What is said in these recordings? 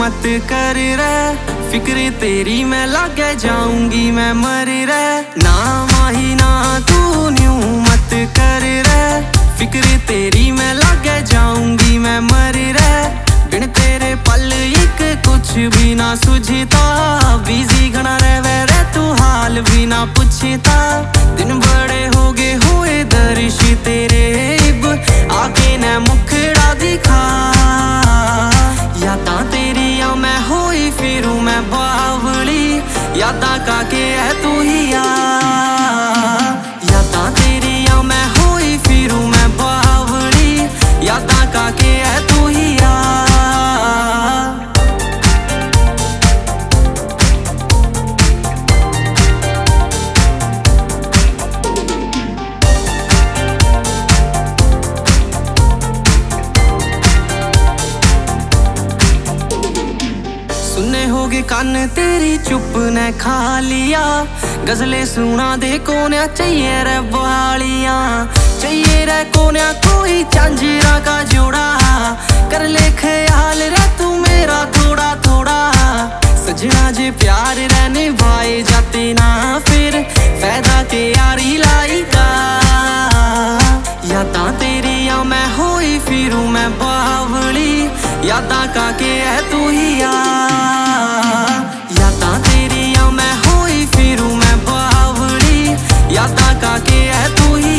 मत कर रे, फिक्र तेरी मैं लागे जाऊंगी मैं मर रे। ना माही ना तू न्यू मत कर रे, फिक्र तेरी मैं लागे जाऊंगी मैं मर रे। बिन तेरे पल एक कुछ भी ना सुझता, बिजी घना रहे रे तू हाल भी ना पूछता। दिन बड़े हो गए हुए दर्शी तेरे इब, आके न मुखड़ा दिखा। यादां तेरिया मैं होई फिरूं मैं बावली, यादां का के है तू ही यादां तेरिया मैं होई फिरूं मैं बावली, यादां का के है तू ही सुने होगे कान तेरी चुप ने खा लिया, गजले सुना दे कोन्या चाहिए रे बालियां। चाहिए रे कोन्या कोई झांझरा का जोड़ा, कर ले ख्याल रे तू मेरा थोड़ा थोड़ा। सजना जे प्यार रे निभाए जाते ना फिर फायदा के यारी लाई का। यादां तेरिया मैं होई फिरूं मैं बावली, यादां का के है तू ही यादां तेरिया मैं होई फिरूं मैं बावली, यादां का के है तू ही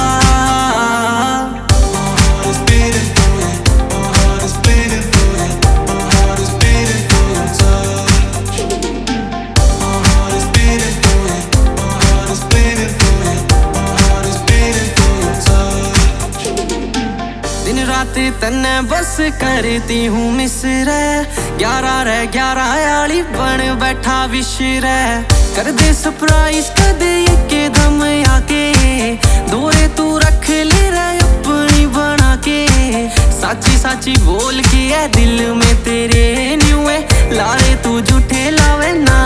दिन रात तन्ने बस करती हूँ मिस रे। 11 रे 11 आली बन बैठा विश रे, कर दे सरप्राइज कदे के दम आके। दोरे तू रख ले रे अपनी बना के, साची साची बोल के है दिल में तेरे न्यूए लारे तू झूठे लावे ना।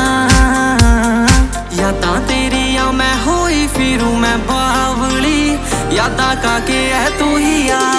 यादां तेरिया मैं होई फिरूं मैं बावली, यादां का के है तू ही